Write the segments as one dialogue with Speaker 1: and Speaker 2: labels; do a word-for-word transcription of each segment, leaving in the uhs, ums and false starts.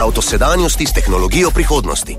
Speaker 1: Avto sedanjosti s tehnologijo prihodnosti.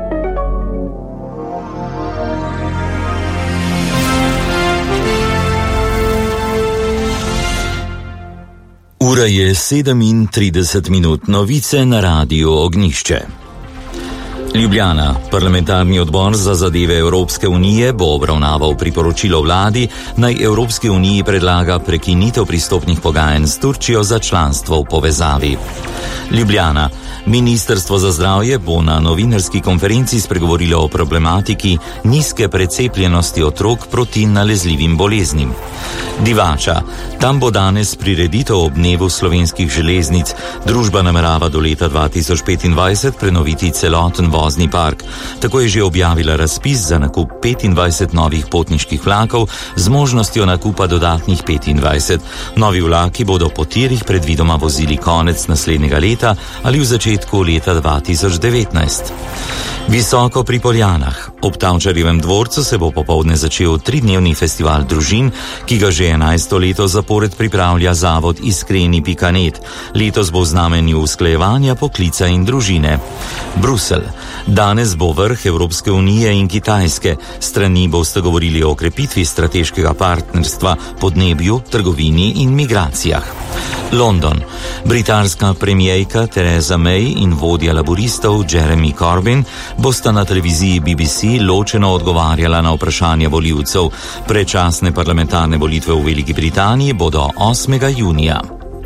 Speaker 2: Ura je sedemintrideset minut, novice na Radiu Ognjišče. Ljubljana. Parlamentarni odbor za zadeve Evropske unije bo obravnaval priporočilo vladi, naj Evropski uniji predlaga prekinitev pristopnih pogajanj s Turčijo za članstvo v povezavi. Ljubljana. Ministrstvo za zdravje bo na novinarski konferenci spregovorilo o problematiki nizke precepljenosti otrok proti nalezljivim boleznim. Divača. Tam bo danes prireditev ob dnevu slovenskih železnic. Družba namerava do leta dva tisoč petindvajset prenoviti celoten vozni park. Tako je že objavila razpis za nakup petindvajset novih potniških vlakov z možnostjo nakupa dodatnih petindvajset. Novi vlaki bodo po tirih predvidoma vozili konec naslednjega leta ali v začetku leta dva tisoč devetnajst. Visoko pri Poljanah. Ob Tavčarjevem dvorcu se bo popoldne začel tridnevni festival družin, ki ga že enajsto leto zapored pripravlja zavod Iskreni pika net. Letos bo v znamenju usklajevanja poklica in družine. Bruselj. Danes bo vrh Evropske unije in Kitajske. Strani boste govorili o krepitvi strateškega partnerstva, podnebju, trgovini in migracijah. London. Britanska premierka Theresa May in vodja laboristov Jeremy Corbyn bosta na televiziji B B C ločeno odgovarjala na vprašanja volivcev. Predčasne parlamentarne volitve v Veliki Britaniji bodo osmega junija.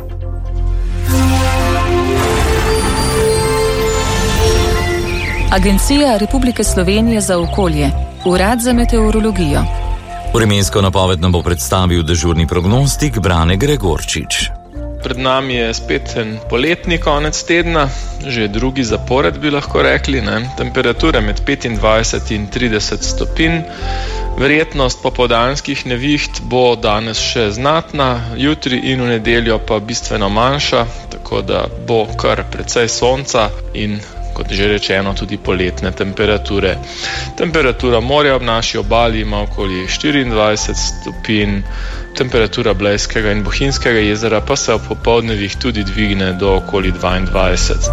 Speaker 3: Agencija Republike Slovenije za okolje, Urad za meteorologijo.
Speaker 2: Vremensko napoved nam bo predstavil dežurni prognostik Brane Gregorčič.
Speaker 4: Pred nami je spet en poletni konec tedna, že drugi zapored bi lahko rekli, ne? Temperature med petindvajset in trideset stopinj. Verjetnost popoldanskih neviht bo danes še znatna, jutri in v nedeljo pa bistveno manjša, tako da bo kar precej sonca in kot že rečeno, tudi poletne temperature. Temperatura morja ob naši obali ima okoli štiriindvajset stopinj, temperatura Blejskega in Bohinjskega jezera pa se ob popoldnevih tudi dvigne do okoli dvaindvajset.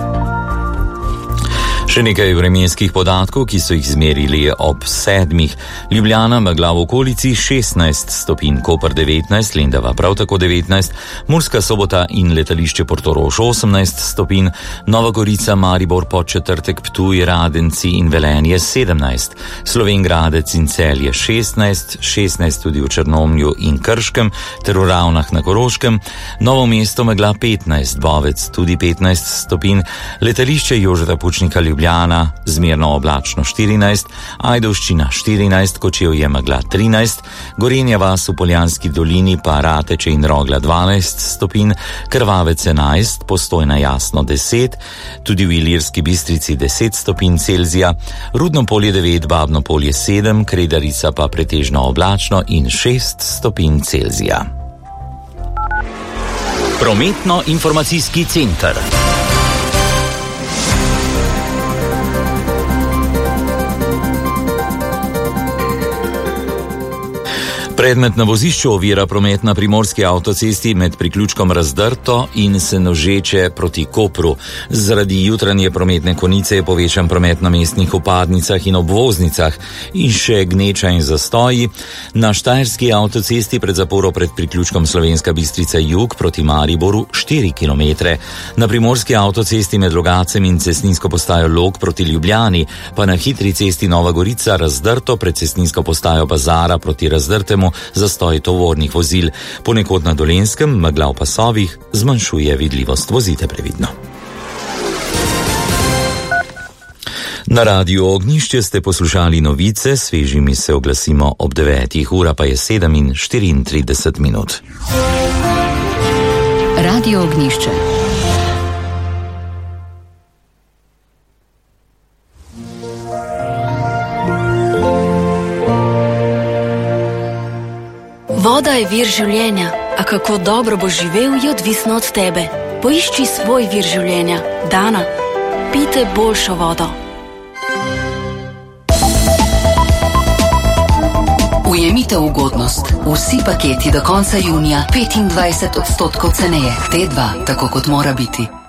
Speaker 2: Še nekaj vremenskih podatkov, ki so jih izmerili ob sedmih. Ljubljana, megla v okolici šestnajst stopinj, Koper devetnajst, Lendava prav tako devetnajst, Murska Sobota in letališče Portorož osemnajst stopinj, Nova Gorica, Maribor, Podčetrtek, Ptuj, Radenci in Velenje sedemnajst, Slovenj Gradec in Celje šestnajst, šestnajst tudi v Črnomlju in Krškem ter v Ravnah na Koroškem, Novo mesto, megla petnajst, Bovec tudi petnajst stopinj, letališče Jožeta Pučnika Ljubljana Ljubljana, zmerno oblačno štirinajst, Ajdovščina štirinajst, Kočevje megla trinajst, Gorenja vas v Poljanski dolini pa Rateče in Rogla dvanajst stopinj, Krvavec enajst, Postojna jasno deset, tudi v Ilirski Bistrici deset stopinj Celzija, Rudno polje devet, Babno polje sedem, Kredarica pa pretežno oblačno in šest stopinj Celzija. Prometno-informacijski center. Predmet na vozišču ovira promet na primorski avtocesti med priključkom Razdrto in Senožeče proti Kopru. Zaradi jutranje prometne konice je povečan promet na mestnih vpadnicah in obvoznicah in še gneča in zastoji. Na štajerski avtocesti pred zaporo pred priključkom Slovenska Bistrica jug proti Mariboru štiri kilometre. Na primorski avtocesti med Logacem in cestninsko postajo Log proti Ljubljani, pa na hitri cesti Nova Gorica Razdrto pred cestninsko postajo Bazara proti Razdrtemu zastoj tovornih vozil. Ponekod na Dolenjskem megla v pasovih zmanjšuje vidljivost. Vozite previdno. Na Radiu Ognjišče ste poslušali novice, svežimi se oglasimo ob devetih, ura pa je sedem in štiriintrideset minut.
Speaker 3: Radio Ognjišče.
Speaker 5: Voda je vir življenja, a kako dobro bo živel, je odvisno od tebe. Poišči svoj vir življenja. Dana, pijte boljšo vodo.
Speaker 6: Ujemite ugodnost. Vsi paketi do konca junija petindvajset odstotkov ceneje. T dva, tako kot mora biti.